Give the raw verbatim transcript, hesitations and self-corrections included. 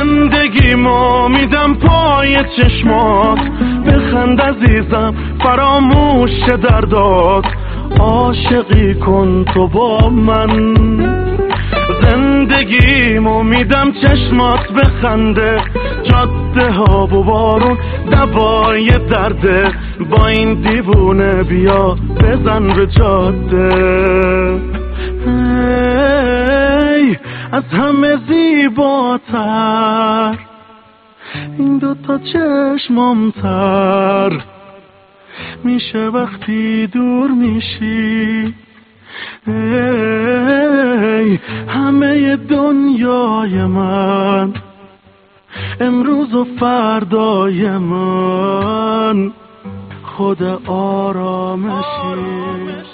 زندگیمو میدم پای چشمات، بخند عزیزم فراموش دردات، عاشقی کن تو با من. زندگیمو میدم چشمات بخنده، جاده ها و بارون دوای درده، با این دیوونه بیا بزن به جاده. ای از همه زیباتر این دوتا چشمام تر میشه وقتی دور میشی. ای همه دنیای من، امروز و فردای من، خود آرامشی.